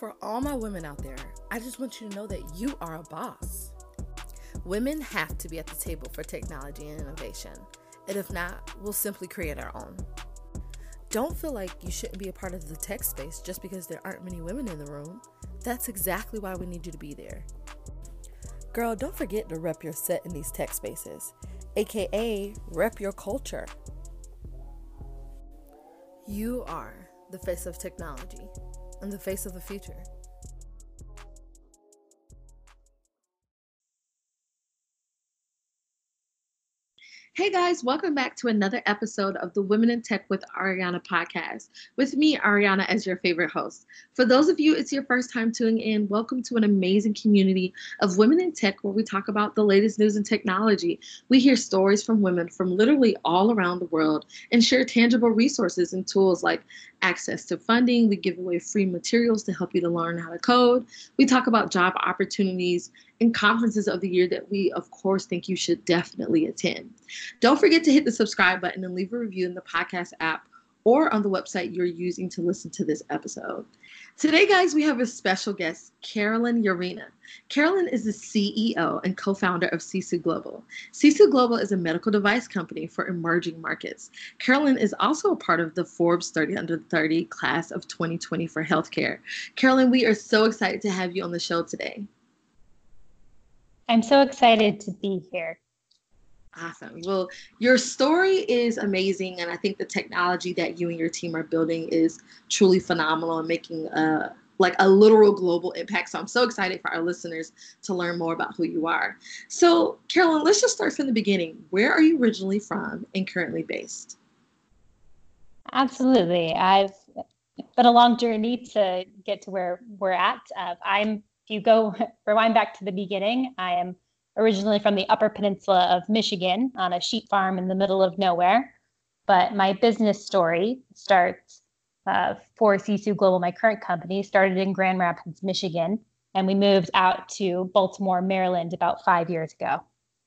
For all my women out there, I just want you to know that you are a boss. Women have to be at the table for technology and innovation, and if not, we'll simply create our own. Don't feel like you shouldn't be a part of the tech space just because there aren't many women in the room. That's exactly why we need you to be there. Girl, don't forget to rep your set in these tech spaces, aka rep your culture. You are the face of technology and the face of the future. Hey guys, welcome back to another episode of the Women in Tech with Ariana podcast. With me, Ariana, as your favorite host. For those of you, it's your first time tuning in, welcome to an amazing community of women in tech where we talk about the latest news and technology. We hear stories from women from literally all around the world and share tangible resources and tools like access to funding. We give away free materials to help you to learn how to code. We talk about job opportunities and conferences of the year that we, of course, think you should definitely attend. Don't forget to hit the subscribe button and leave a review in the podcast app or on the website you're using to listen to this episode. Today, guys, we have a special guest, Carolyn Yarina. Carolyn is the CEO and co-founder of Sisu Global. Sisu Global is a medical device company for emerging markets. Carolyn is also a part of the Forbes 30 Under 30 class of 2020 for healthcare. Carolyn, we are so excited to have you on the show today. I'm so excited to be here. Awesome. Well, your story is amazing, and I think the technology that you and your team are building is truly phenomenal and making a literal global impact. So I'm so excited for our listeners to learn more about who you are. So, Carolyn, let's just start from the beginning. Where are you originally from and currently based? Absolutely. I've been a long journey to get to where we're at. If you go rewind back to the beginning, I am originally from the Upper Peninsula of Michigan on a sheep farm in the middle of nowhere. But my business story starts for Sisu Global, my current company, started in Grand Rapids, Michigan, and we moved out to Baltimore, Maryland about 5 years ago.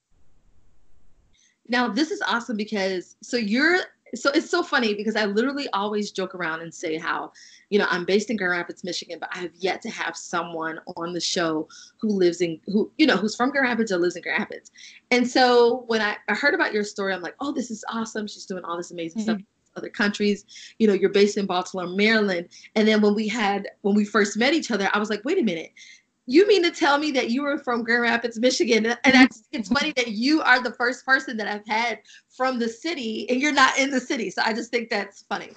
Now, this is awesome because it's so funny because I literally always joke around and say how, I'm based in Grand Rapids, Michigan, but I have yet to have someone on the show who's from Grand Rapids or lives in Grand Rapids. And so when I heard about your story, I'm like, oh, this is awesome. She's doing all this amazing stuff in other countries. You're based in Baltimore, Maryland. And then when we first met each other, I was like, wait a minute. You mean to tell me that you were from Grand Rapids, Michigan? And it's funny that you are the first person that I've had from the city and you're not in the city. So I just think that's funny.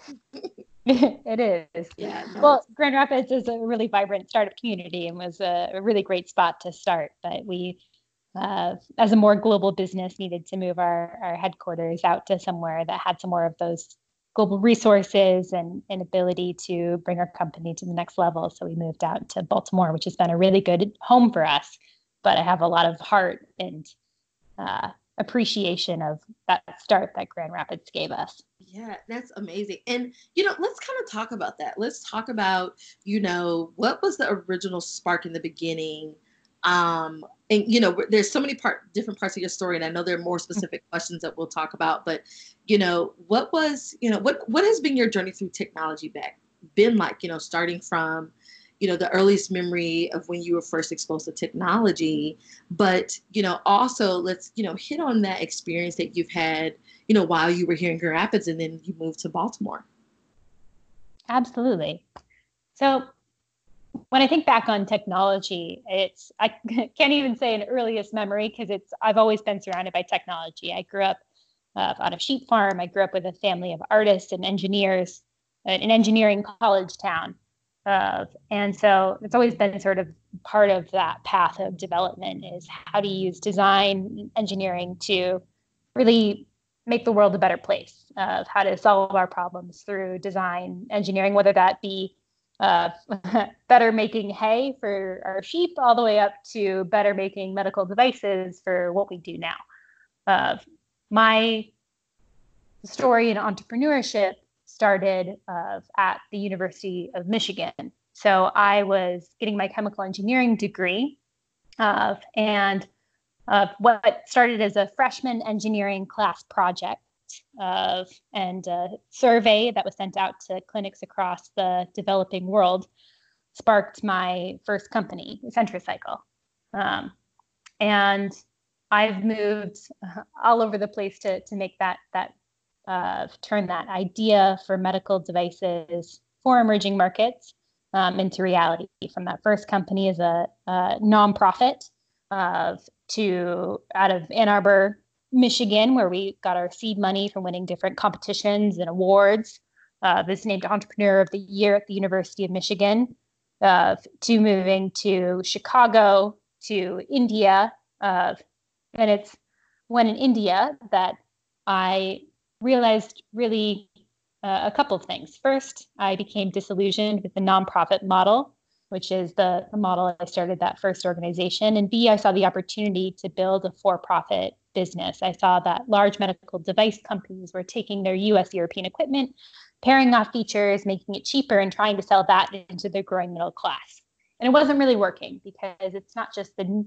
It is. Yeah. No, well, Grand Rapids is a really vibrant startup community and was a really great spot to start. But we, as a more global business, needed to move our headquarters out to somewhere that had some more of those global resources and ability to bring our company to the next level. So we moved out to Baltimore, which has been a really good home for us. But I have a lot of heart and appreciation of that start that Grand Rapids gave us. Yeah, that's amazing. And, let's kind of talk about that. Let's talk about, what was the original spark in the beginning? And, there's so many different parts of your story, and I know there are more specific questions that we'll talk about, but, what has been your journey through technology been like, starting from, the earliest memory of when you were first exposed to technology, but, also let's, hit on that experience that you've had, while you were here in Grand Rapids and then you moved to Baltimore. Absolutely. So when I think back on technology, I can't even say an earliest memory because I've always been surrounded by technology. I grew up on a sheep farm. I grew up with a family of artists and engineers, an engineering college town. And so it's always been sort of part of that path of development is how to use design engineering to really make the world a better place, of how to solve our problems through design engineering, whether that be better making hay for our sheep all the way up to better making medical devices for what we do now. My story in entrepreneurship started at the University of Michigan. So I was getting my chemical engineering degree and what started as a freshman engineering class project and a survey that was sent out to clinics across the developing world sparked my first company, Centricycle. And I've moved all over the place to make that turn that idea for medical devices for emerging markets into reality. From that first company as a nonprofit to out of Ann Arbor, Michigan, where we got our seed money from winning different competitions and awards. Was named Entrepreneur of the Year at the University of Michigan, to moving to Chicago, to India. And it's when in India that I realized really a couple of things. First, I became disillusioned with the nonprofit model, which is the model I started that first organization. And B, I saw the opportunity to build a for-profit business. I saw that large medical device companies were taking their US European equipment, pairing off features, making it cheaper, and trying to sell that into the growing middle class. And it wasn't really working because it's not just the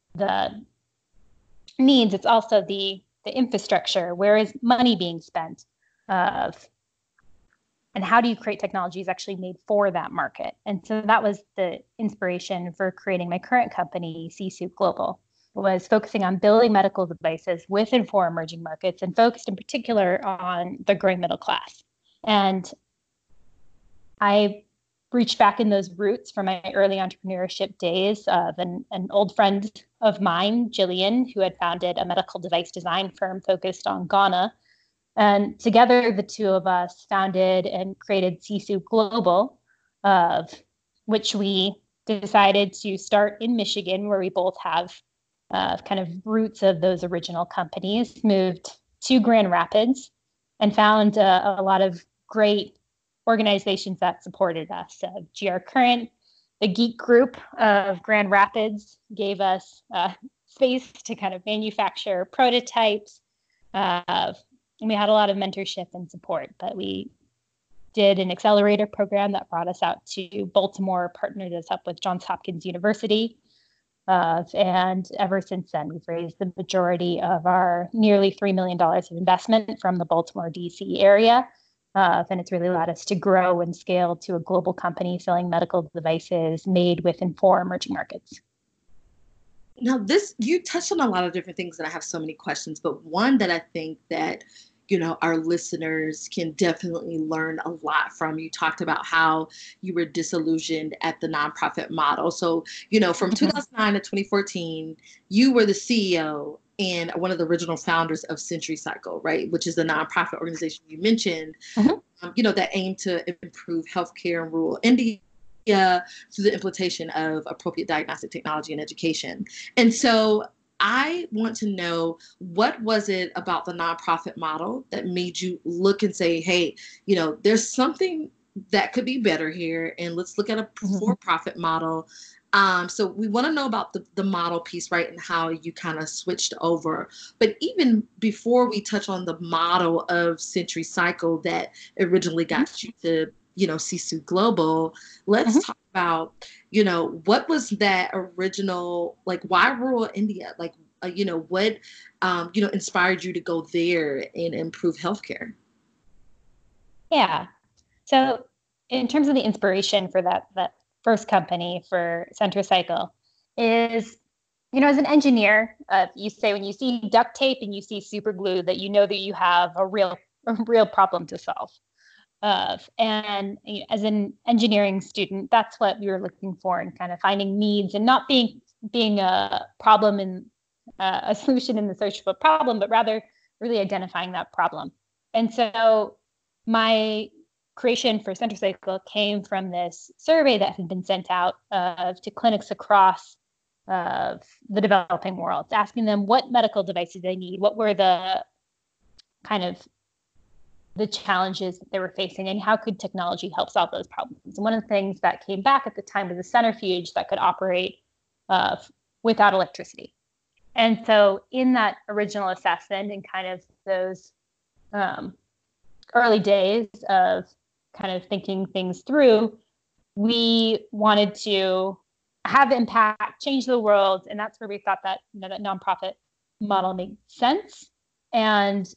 needs, it's also the infrastructure. Where is money being spent? And how do you create technologies actually made for that market? And so that was the inspiration for creating my current company, C-Suite Global, was focusing on building medical devices with and for emerging markets, and focused in particular on the growing middle class. And I reached back in those roots from my early entrepreneurship days of an old friend of mine, Jillian, who had founded a medical device design firm focused on Ghana. And together, the two of us founded and created C-Suite Global, which we decided to start in Michigan, where we both have kind of roots of those original companies, moved to Grand Rapids, and found a lot of great organizations that supported us. GR Current, the Geek Group of Grand Rapids, gave us space to kind of manufacture prototypes. And we had a lot of mentorship and support, but we did an accelerator program that brought us out to Baltimore, partnered us up with Johns Hopkins University. And ever since then, we've raised the majority of our nearly $3 million of investment from the Baltimore, DC area. And it's really allowed us to grow and scale to a global company selling medical devices made with and for emerging markets. Now, you touched on a lot of different things, and I have so many questions, but one that I think that, our listeners can definitely learn a lot from. You talked about how you were disillusioned at the nonprofit model. So, from 2009 to 2014, you were the CEO and one of the original founders of Centricycle, right? Which is the nonprofit organization you mentioned, that aimed to improve healthcare in rural India through the implementation of appropriate diagnostic technology and education. And so I want to know, what was it about the nonprofit model that made you look and say, hey, there's something that could be better here, and let's look at a for-profit model. So we want to know about the model piece, right, and how you kind of switched over. But even before we touch on the model of Centricycle that originally got you to C-Suite Global, let's talk about, what was that original, why rural India? What, inspired you to go there and improve healthcare? Yeah. So in terms of the inspiration for that first company, for Centricycle, is, as an engineer, you say when you see duct tape and you see super glue that that you have a real problem to solve. And as an engineering student, that's what we were looking for, and kind of finding needs and not being a problem and a solution in the search for a problem, but rather really identifying that problem. And so my creation for Centricycle came from this survey that had been sent out to clinics across the developing world, asking them what medical devices they need, what were the kind of the challenges that they were facing, and how could technology help solve those problems. And one of the things that came back at the time was a centrifuge that could operate without electricity. And so in that original assessment and kind of those early days of kind of thinking things through, we wanted to have impact, change the world. And that's where we thought that, that nonprofit model made sense. And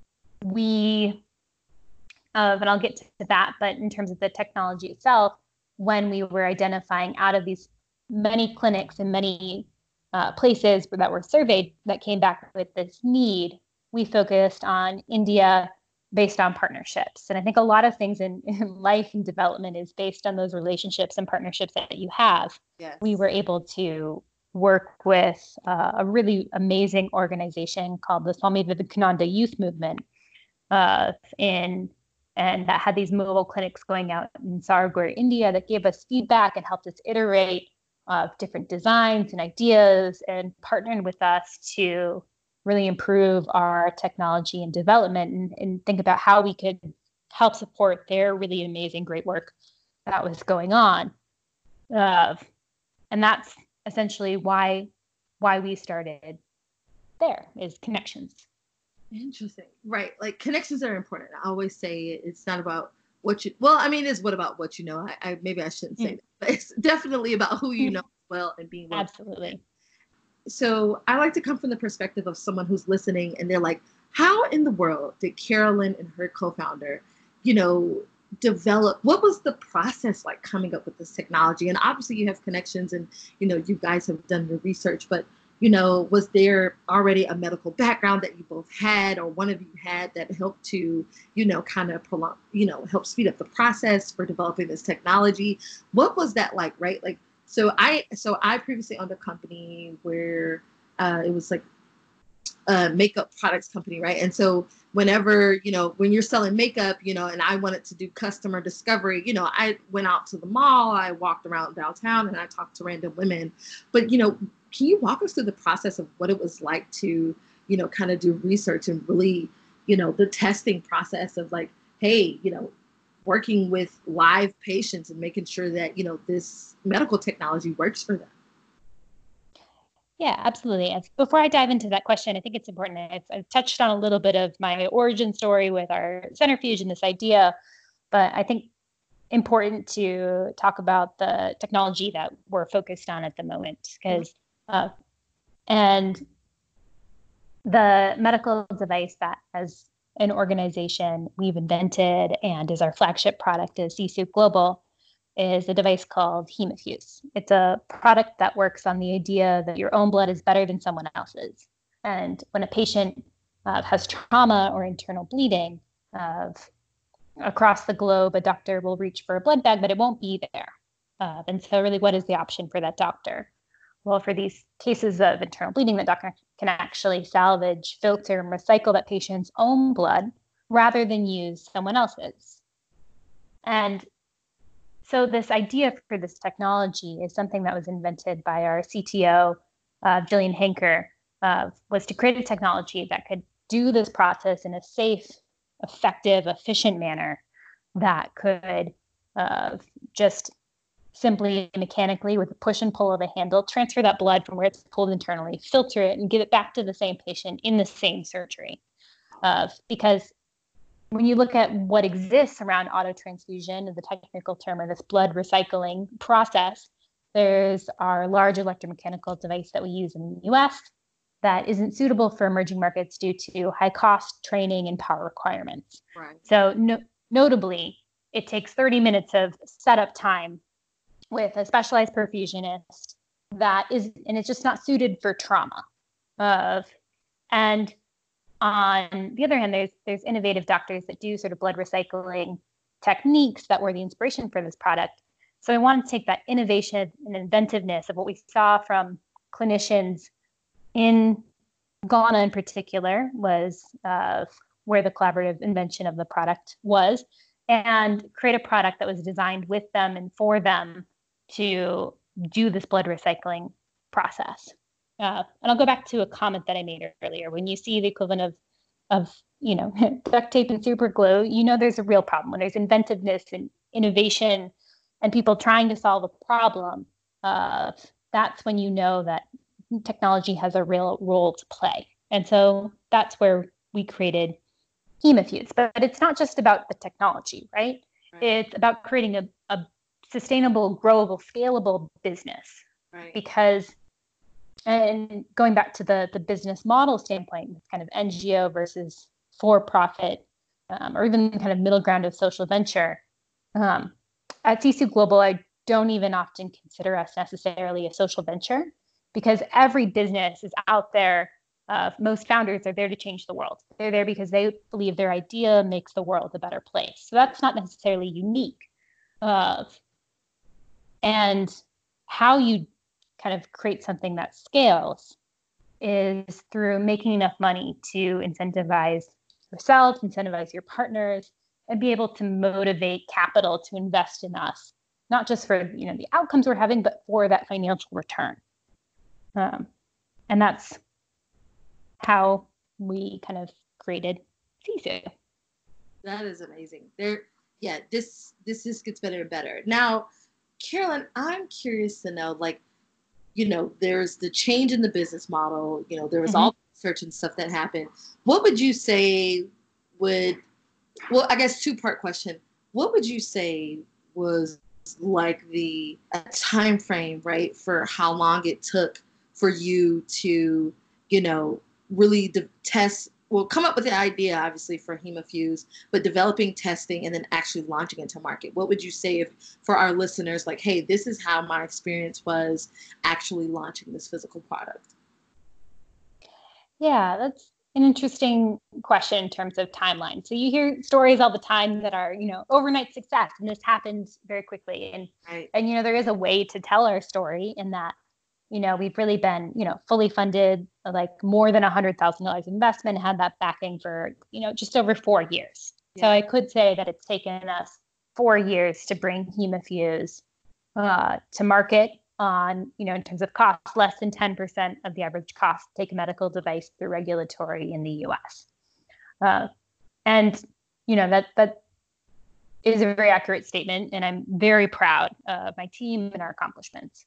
we, and I'll get to that, but in terms of the technology itself, when we were identifying out of these many clinics and many places that were surveyed that came back with this need, we focused on India based on partnerships. And I think a lot of things in life and development is based on those relationships and partnerships that you have. Yes. We were able to work with a really amazing organization called the Swami Vivekananda Youth Movement, and that had these mobile clinics going out in Sariguri, India, that gave us feedback and helped us iterate different designs and ideas, and partnered with us to really improve our technology and development, and think about how we could help support their really amazing, great work that was going on. And that's essentially why we started there, is connections. Interesting. Right. Like, connections are important. I always say it's not about what you, well, I mean, it's what about what you know. I maybe I shouldn't say that, but it's definitely about who you know well and being well. Absolutely. So I like to come from the perspective of someone who's listening and they're like, how in the world did Carolyn and her co-founder, develop, what was the process like coming up with this technology? And obviously you have connections and, you guys have done your research, but, was there already a medical background that you both had, or one of you had, that helped to, kind of prolong, help speed up the process for developing this technology? What was that like, right? Like, so I previously owned a company where it was like a makeup products company, right? And so whenever, when you're selling makeup, and I wanted to do customer discovery, I went out to the mall, I walked around downtown, and I talked to random women. But, can you walk us through the process of what it was like to, kind of do research and really, the testing process of like, hey, working with live patients and making sure that, this medical technology works for them? Yeah, absolutely. Before I dive into that question, I think it's important. I've touched on a little bit of my origin story with our centrifuge and this idea, but I think important to talk about the technology that we're focused on at the moment, because and the medical device that, as an organization, we've invented and is our flagship product is CSoup Global, is a device called Hemofuse. It's a product that works on the idea that your own blood is better than someone else's. And when a patient has trauma or internal bleeding, across the globe, a doctor will reach for a blood bag, but it won't be there. And so really, what is the option for that doctor? Well, for these cases of internal bleeding, the doctor can actually salvage, filter, and recycle that patient's own blood rather than use someone else's. And so this idea for this technology is something that was invented by our CTO, Jillian Henker, was to create a technology that could do this process in a safe, effective, efficient manner that could just simply mechanically, with a push and pull of a handle, transfer that blood from where it's pulled internally, filter it, and give it back to the same patient in the same surgery. Because when you look at what exists around autotransfusion, the technical term, or this blood recycling process, there's our large electromechanical device that we use in the US that isn't suitable for emerging markets due to high cost, training, and power requirements. Right. So notably, it takes 30 minutes of setup time with a specialized perfusionist and it's just not suited for trauma. And on the other hand, there's innovative doctors that do sort of blood recycling techniques that were the inspiration for this product. So I wanted to take that innovation and inventiveness of what we saw from clinicians in Ghana in particular, was where the collaborative invention of the product was, and create a product that was designed with them and for them to do this blood recycling process. And I'll go back to a comment that I made earlier. When you see the equivalent of duct tape and super glue, there's a real problem. When there's inventiveness and innovation and people trying to solve a problem, that's when you know that technology has a real role to play. And so that's where we created Hemofuse. But it's not just about the technology, right? It's about creating a sustainable, growable, scalable business. Right. Because, and going back to the business model standpoint, it's kind of NGO versus for-profit, or even kind of middle ground of social venture. At CSoup Global, I don't even often consider us necessarily a social venture, because every business is out there. Most founders are there to change the world. They're there because they believe their idea makes the world a better place. So that's not necessarily unique. And how you kind of create something that scales is through making enough money to incentivize yourself, incentivize your partners, and be able to motivate capital to invest in us, not just for the outcomes we're having, but for that financial return. And that's how we kind of created Sisu. That is amazing. This just gets better and better. Now, Carolyn, I'm curious to know, there's the change in the business model. There was all research and stuff that happened. What would you say I guess two-part question. What would you say was like the time frame, right, for how long it took for you to, really come up with the idea, obviously, for Hemafuse, but developing, testing, and then actually launching into market? What would you say for our listeners, like, hey, this is how my experience was actually launching this physical product? Yeah, that's an interesting question in terms of timeline. So you hear stories all the time that are, overnight success, and this happens very quickly. And, right. And, there is a way to tell our story in that, we've really been, fully funded, like more than $100,000 investment, had that backing for, just over 4 years. Yeah. So I could say that it's taken us 4 years to bring Hemafuse to market on, in terms of cost, less than 10% of the average cost to take a medical device through regulatory in the US. And, that is a very accurate statement, and I'm very proud of my team and our accomplishments.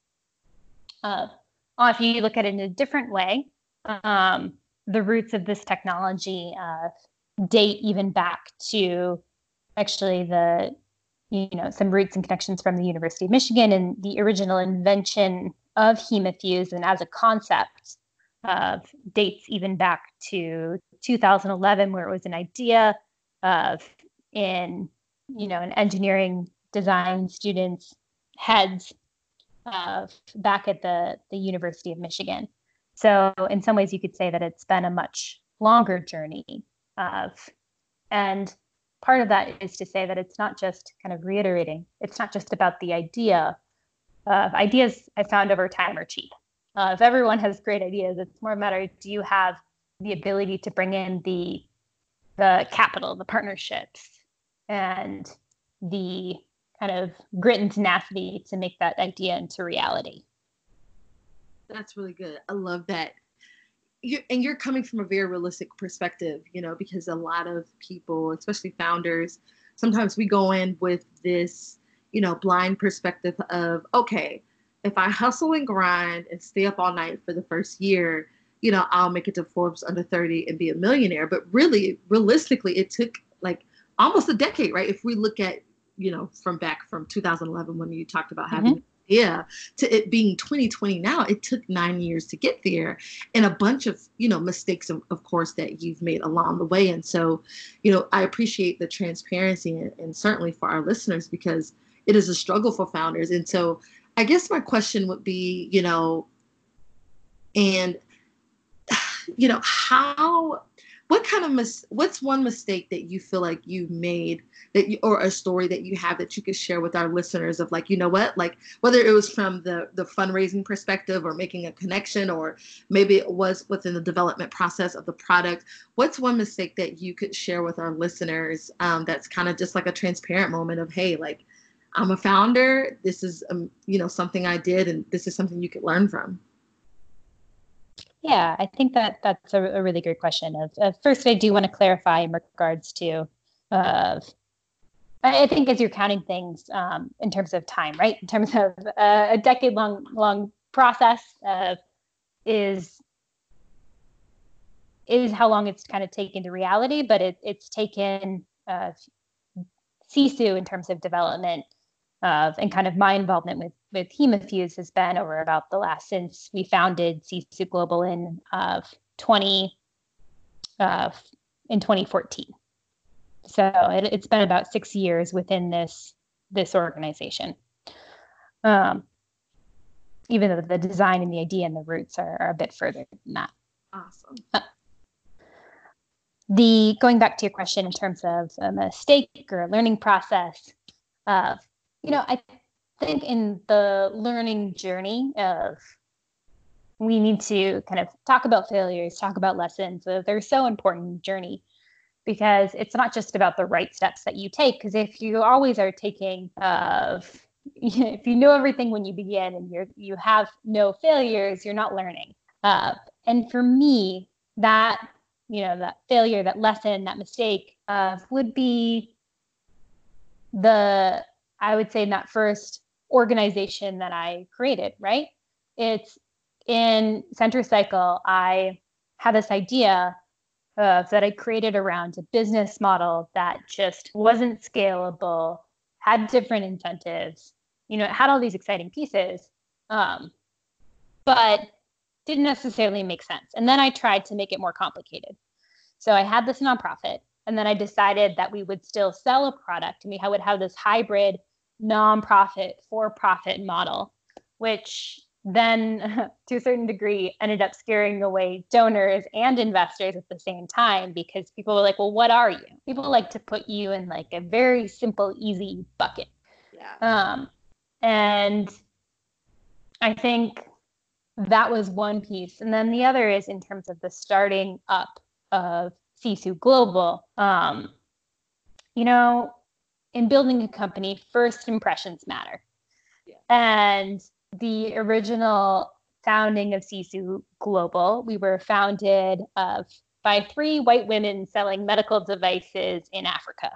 If you look at it in a different way, the roots of this technology date even back to actually some roots and connections from the University of Michigan, and the original invention of Hemafuse and as a concept dates even back to 2011, where it was an idea in engineering design students' heads back at the University of Michigan. So in some ways you could say that it's been a much longer journey. And part of that is to say that it's not just kind of reiterating. It's not just about the idea. Ideas I found over time are cheap. If everyone has great ideas, it's more a matter, do you have the ability to bring in the capital, the partnerships, and the kind of grit and tenacity to make that idea into reality. That's really good. I love that. You're coming from a very realistic perspective, because a lot of people, especially founders, sometimes we go in with this, blind perspective of, okay, if I hustle and grind and stay up all night for the first year, I'll make it to Forbes under 30 and be a millionaire. But really, realistically, it took like almost a decade, right? If we look at, from 2011, when you talked about having an idea, to it being 2020 now, it took 9 years to get there, and a bunch of, mistakes, of course, that you've made along the way. And so, I appreciate the transparency, and certainly for our listeners, because it is a struggle for founders. And so I guess my question would be, what's one mistake that you feel like you made or a story that you have that you could share with our listeners of, like, whether it was from the fundraising perspective or making a connection, or maybe it was within the development process of the product. What's one mistake that you could share with our listeners that's kind of just like a transparent moment of, hey, like, I'm a founder. This is, something I did, and this is something you could learn from. Yeah, I think that's a really good question. First, I do want to clarify in regards to, I think as you're counting things in terms of time, right? In terms of a decade-long process is how long it's kind of taken to reality, but it's taken Sisu in terms of development and kind of my involvement with Hemafuse has been over about the last, since we founded Sisu Global in 2014. So it's been about 6 years within this organization. Um, even though the design and the idea and the roots are a bit further than that. Awesome. Going back to your question in terms of a mistake or a learning process, I think in the learning journey we need to kind of talk about failures, talk about lessons. They're so important in the journey because it's not just about the right steps that you take. Because if you always are taking, if you know everything when you begin and you have no failures, you're not learning. And for me, that failure, that lesson, that mistake would be I would say in that first organization that I created, right? It's in CenterCycle, I had this idea that I created around a business model that just wasn't scalable, had different incentives, it had all these exciting pieces, but didn't necessarily make sense. And then I tried to make it more complicated. So I had this nonprofit, and then I decided that we would still sell a product, and we would have this hybrid nonprofit for-profit model, which then to a certain degree ended up scaring away donors and investors at the same time, because people were like, well, what are you? People like to put you in like a very simple, easy bucket. Yeah. And I think that was one piece. And then the other is in terms of the starting up of Sisu Global. In building a company, first impressions matter. Yeah. And the original founding of Sisu Global, we were founded by 3 white women selling medical devices in Africa.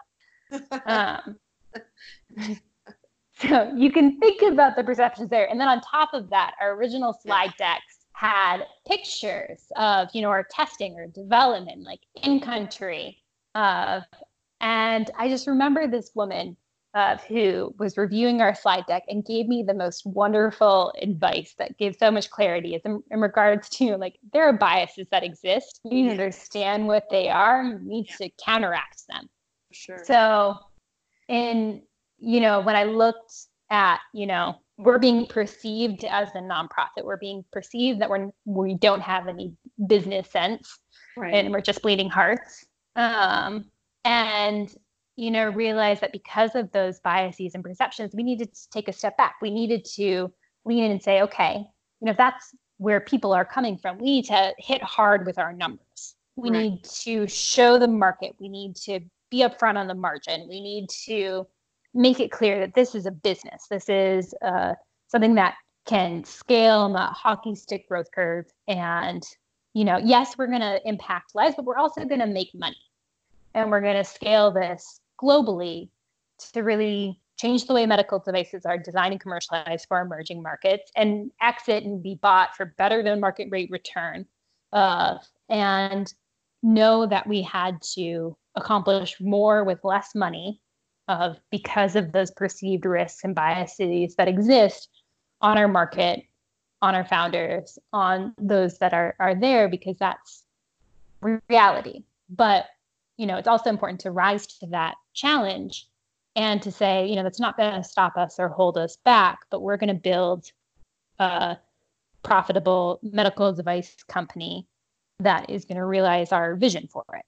So you can think about the perceptions there. And then on top of that, our original slide decks had pictures of, our testing or development, like in country. And I just remember this woman who was reviewing our slide deck and gave me the most wonderful advice that gave so much clarity in regards to, like, there are biases that exist. You need to understand what they are and you need to counteract them. Sure. So when I looked at, we're being perceived as a nonprofit, we're being perceived that we don't have any business sense, right, and we're just bleeding hearts. And realize that because of those biases and perceptions, we needed to take a step back. We needed to lean in and say, okay, if that's where people are coming from, we need to hit hard with our numbers. We need to show the market. We need to be upfront on the margin. We need to make it clear that this is a business. This is something that can scale on the hockey stick growth curve. And, yes, we're going to impact lives, but we're also going to make money. And we're going to scale this globally to really change the way medical devices are designed and commercialized for emerging markets and exit and be bought for better than market rate return. And know that we had to accomplish more with less money because of those perceived risks and biases that exist on our market, on our founders, on those that are there, because that's reality. But it's also important to rise to that challenge and to say, that's not going to stop us or hold us back, but we're going to build a profitable medical device company that is going to realize our vision for it.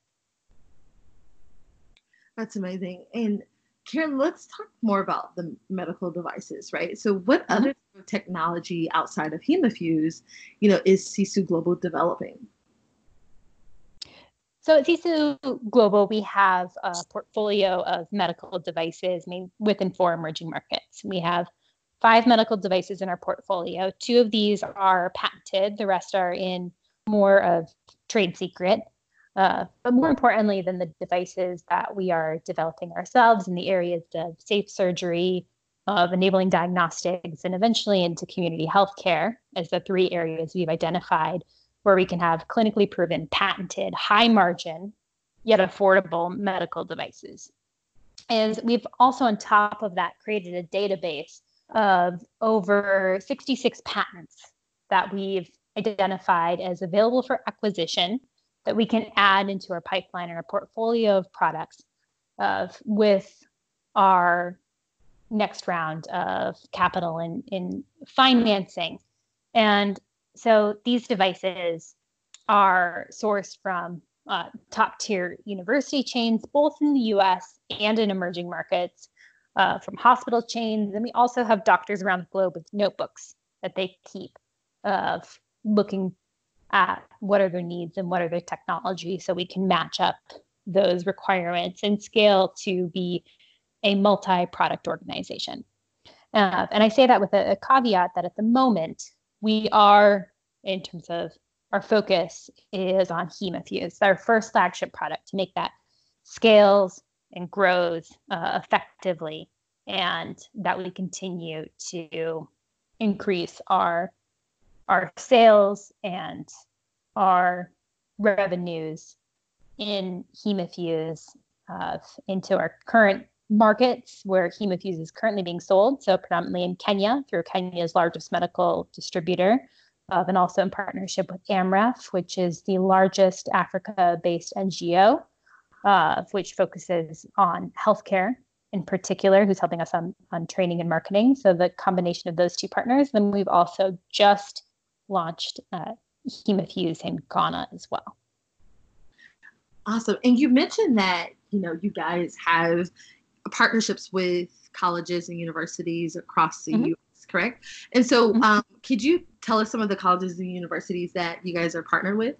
That's amazing. And Karen, let's talk more about the medical devices, right? So what other technology outside of Hemofuse, is Sisu Global developing? So at Sisu Global, we have a portfolio of medical devices within 4 emerging markets. We have 5 medical devices in our portfolio. 2 of these are patented. The rest are in more of trade secret. But more importantly than the devices that we are developing ourselves in the areas of safe surgery, of enabling diagnostics, and eventually into community healthcare as the 3 areas we've identified where we can have clinically proven, patented, high margin, yet affordable medical devices. And we've also, on top of that, created a database of over 66 patents that we've identified as available for acquisition that we can add into our pipeline and our portfolio of products with our next round of capital in financing. And so these devices are sourced from top tier university chains, both in the US and in emerging markets, from hospital chains. And we also have doctors around the globe with notebooks that they keep of looking at what are their needs and what are their technology, so we can match up those requirements and scale to be a multi-product organization. And I say that with a caveat that at the moment, we are, in terms of our focus, is on HemoFuse, our first flagship product, to make that scales and grows effectively, and that we continue to increase our sales and our revenues in HemoFuse into our current markets where HemoFuse is currently being sold. So predominantly in Kenya through Kenya's largest medical distributor, and also in partnership with AMREF, which is the largest Africa-based NGO, which focuses on healthcare in particular, who's helping us on training and marketing. So the combination of those two partners. Then we've also just launched HemoFuse in Ghana as well. Awesome. And you mentioned that, you guys have partnerships with colleges and universities across the U.S., correct? And so could you tell us some of the colleges and universities that you guys are partnered with?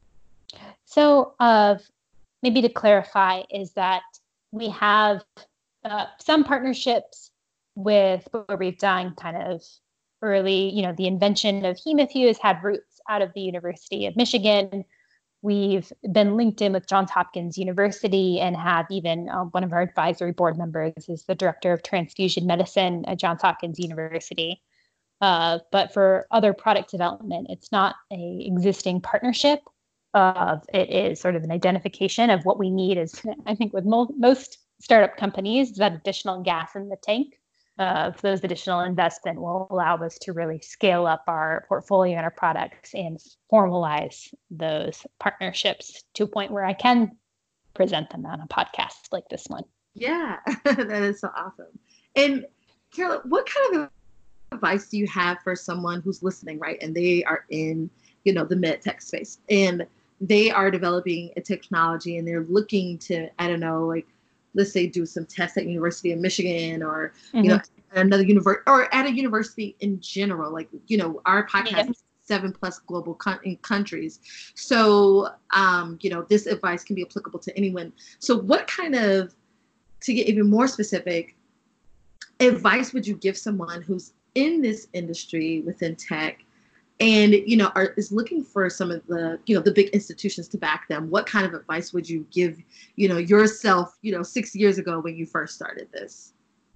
So maybe to clarify is that we have some partnerships with where we've done kind of early, the invention of HemoFuse had roots out of the University of Michigan. We've been linked in with Johns Hopkins University and have even one of our advisory board members is the director of transfusion medicine at Johns Hopkins University. But for other product development, it's not an existing partnership. It is sort of an identification of what we need is, I think with most startup companies, that additional gas in the tank. Those additional investment will allow us to really scale up our portfolio and our products and formalize those partnerships to a point where I can present them on a podcast like this one. Yeah, that is so awesome. And Carolyn, what kind of advice do you have for someone who's listening, right? And they are in, the med tech space and they are developing a technology and they're looking to, I don't know, like, let's say do some tests at University of Michigan or, another university or at a university in general. Like, our podcast is 7+ global countries. So, this advice can be applicable to anyone. So what kind of, to get even more specific, advice would you give someone who's in this industry within tech and, is looking for some of the, the big institutions to back them? What kind of advice would you give, yourself, 6 years ago when you first started this?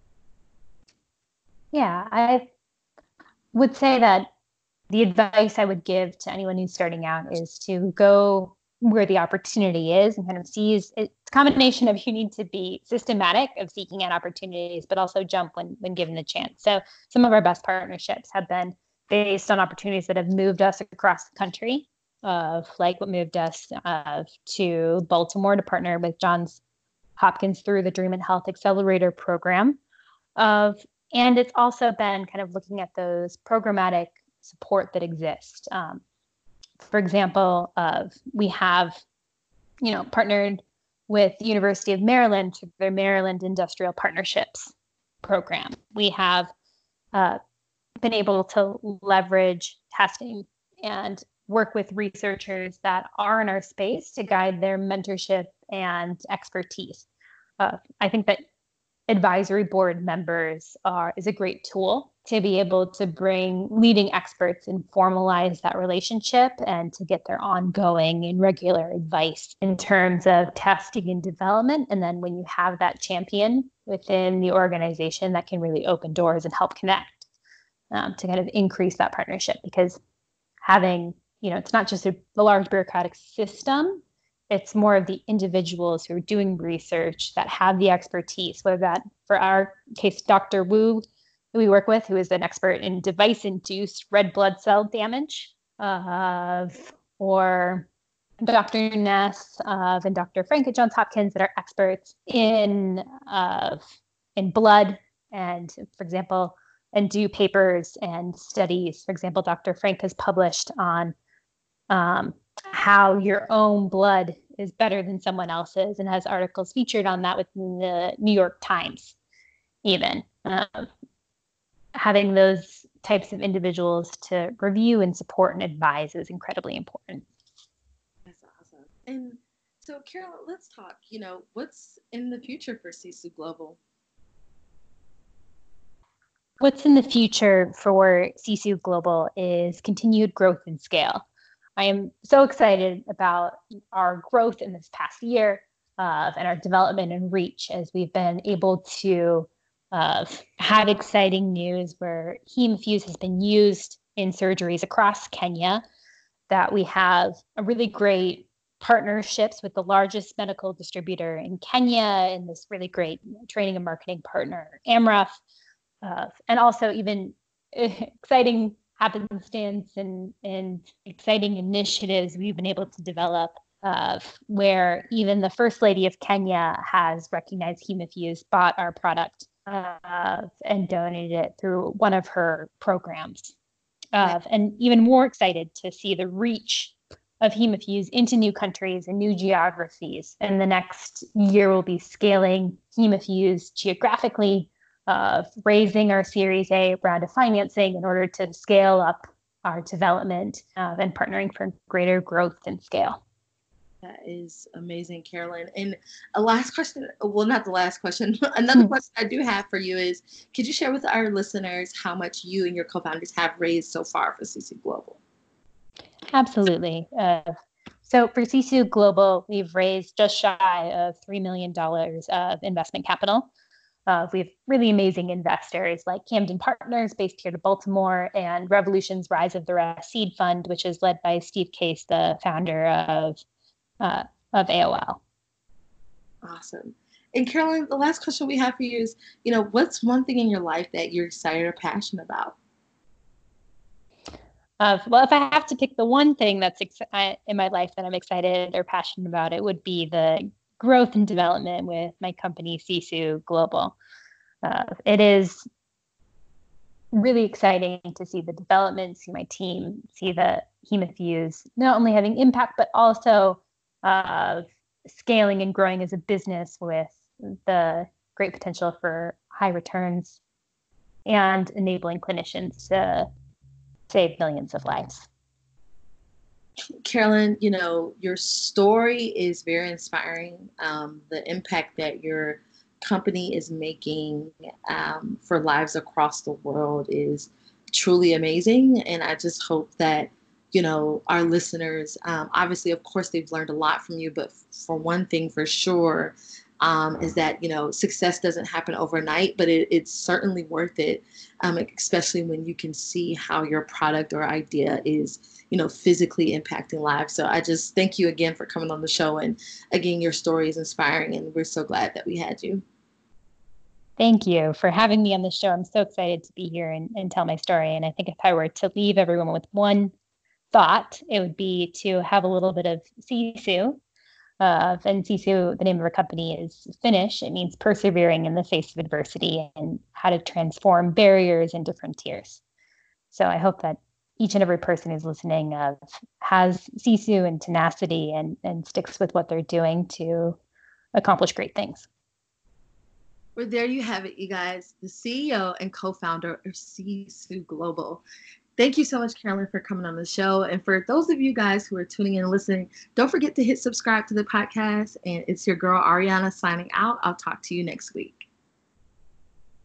Yeah, I would say that the advice I would give to anyone who's starting out is to go where the opportunity is and kind of seize. It's a combination of you need to be systematic of seeking out opportunities, but also jump when given the chance. So some of our best partnerships have been based on opportunities that have moved us across the country, like what moved us to Baltimore to partner with Johns Hopkins through the Dream and Health Accelerator program. And it's also been kind of looking at those programmatic support that exist. For example, we have, partnered with the University of Maryland through their Maryland Industrial Partnerships program. We have been able to leverage testing and work with researchers that are in our space to guide their mentorship and expertise. I think that advisory board members is a great tool to be able to bring leading experts and formalize that relationship and to get their ongoing and regular advice in terms of testing and development. And then when you have that champion within the organization, that can really open doors and help connect to kind of increase that partnership, because having, it's not just a large bureaucratic system. It's more of the individuals who are doing research that have the expertise, whether that, for our case, Dr. Wu, who we work with, who is an expert in device-induced red blood cell damage, or Dr. Ness and Dr. Frank at Johns Hopkins that are experts in blood and, for example, and do papers and studies. For example, Dr. Frank has published on how your own blood is better than someone else's, and has articles featured on that within the New York Times, even. Having those types of individuals to review and support and advise is incredibly important. That's awesome. And so, Carolyn, let's talk, what's in the future for Sisu Global? What's in the future for Sisu Global is continued growth and scale. I am so excited about our growth in this past year and our development and reach, as we've been able to have exciting news where HemeFuse has been used in surgeries across Kenya, that we have a really great partnerships with the largest medical distributor in Kenya, and this really great training and marketing partner, AmRef, and also even exciting happenstance and exciting initiatives we've been able to develop, where even the First Lady of Kenya has recognized HemeFuse, bought our product, and donated it through one of her programs. And even more excited to see the reach of HemeFuse into new countries and new geographies. And the next year we'll be scaling HemeFuse geographically, raising our Series A round of financing in order to scale up our development, and partnering for greater growth and scale. That is amazing, Carolyn. And a last question, well, not the last question, another question I do have for you is, could you share with our listeners how much you and your co-founders have raised so far for Sisu Global? Absolutely. So for Sisu Global, we've raised just shy of $3 million of investment capital. We have really amazing investors like Camden Partners, based here to Baltimore, and Revolution's Rise of the Rest Seed Fund, which is led by Steve Case, the founder of AOL. Awesome. And Carolyn, the last question we have for you is, what's one thing in your life that you're excited or passionate about? Well, if I have to pick the one thing that's in my life that I'm excited or passionate about, it would be the growth and development with my company, Sisu Global. It is really exciting to see the development, see my team, see the HemeFuse not only having impact, but also scaling and growing as a business with the great potential for high returns and enabling clinicians to save millions of lives. Carolyn, your story is very inspiring. The impact that your company is making for lives across the world is truly amazing. And I just hope that, our listeners, obviously, of course, they've learned a lot from you. But for one thing, for sure, is that, success doesn't happen overnight, but it's certainly worth it, especially when you can see how your product or idea is, physically impacting lives. So I just thank you again for coming on the show. And again, your story is inspiring, and we're so glad that we had you. Thank you for having me on the show. I'm so excited to be here and tell my story. And I think if I were to leave everyone with one thought, it would be to have a little bit of Sisu. And Sisu, the name of our company, is Finnish. It means persevering in the face of adversity, and how to transform barriers into frontiers. So I hope that each and every person who's listening has Sisu and tenacity and sticks with what they're doing to accomplish great things. Well, there you have it, you guys, the CEO and co-founder of Sisu Global. Thank you so much, Carolyn, for coming on the show. And for those of you guys who are tuning in and listening, don't forget to hit subscribe to the podcast. And it's your girl, Ariana, signing out. I'll talk to you next week.